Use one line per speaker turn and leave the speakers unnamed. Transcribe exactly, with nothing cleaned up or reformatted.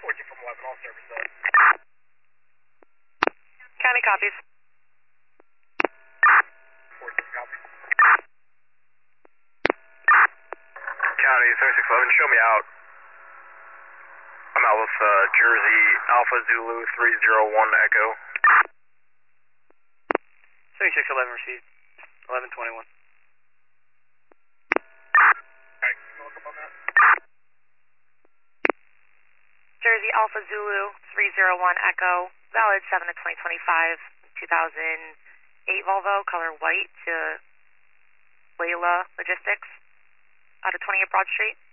fourteen from eleven, all service though.
County copies.
fourteen copies.
County thirty-six eleven, show me out. I'm out with uh, Jersey Alpha Zulu three zero one Echo.
thirty-six eleven received. eleven twenty-one.
Alright, can you look up on that?
Jersey Alpha Zulu three zero one Echo, valid seven of twenty twenty-five, two thousand eight Volvo, color white to Layla Logistics, out of twenty-eight Broad Street.